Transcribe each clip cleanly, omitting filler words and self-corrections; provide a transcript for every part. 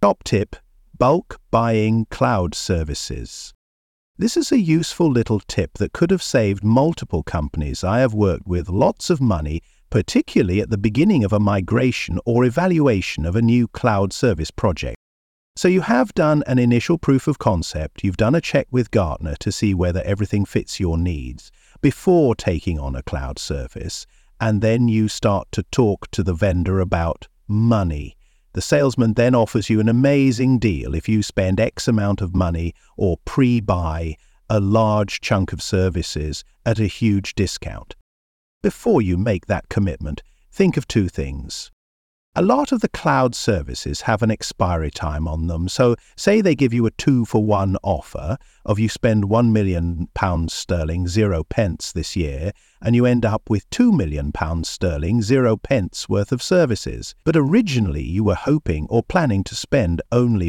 Top tip: bulk buying cloud services. This is a useful little tip that could have saved multiple companies I have worked with lots of money, particularly at the beginning of a migration or evaluation of a new cloud service project. So you have done an initial proof of concept, you've done a check with Gartner to see whether everything fits your needs before taking on a cloud service, and then you start to talk to the vendor about money. The salesman then offers you an amazing deal if you spend X amount of money or pre-buy a large chunk of services at a huge discount. Before you make that commitment, think of two things. A lot of the cloud services have an expiry time on them, so say they give you a 2-for-1 offer of you spend £1 million 0 pence this year, and you end up with £2 million 0 pence worth of services. But originally you were hoping or planning to spend only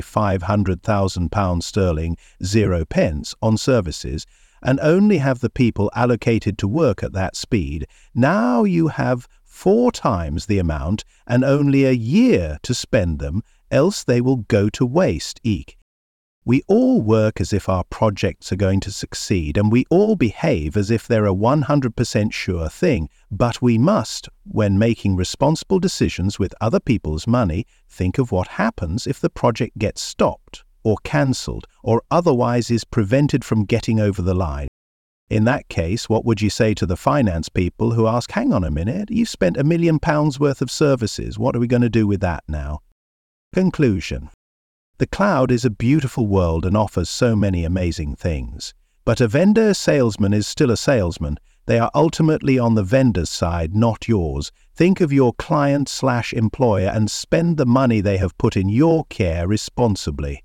£500,000 0 pence on services, and only have the people allocated to work at that speed. Now you have 4 times the amount and only a year to spend them, else they will go to waste. We all work as if our projects are going to succeed, and we all behave as if they're a 100% sure thing, but we must, when making responsible decisions with other people's money, think of what happens if the project gets stopped or cancelled or otherwise is prevented from getting over the line. In that case, what would you say to the finance people who ask, hang on a minute, you've spent £1 million worth of services, what are we going to do with that now? Conclusion. The cloud is a beautiful world and offers so many amazing things. But a vendor salesman is still a salesman. They are ultimately on the vendor's side, not yours. Think of your client/employer and spend the money they have put in your care responsibly.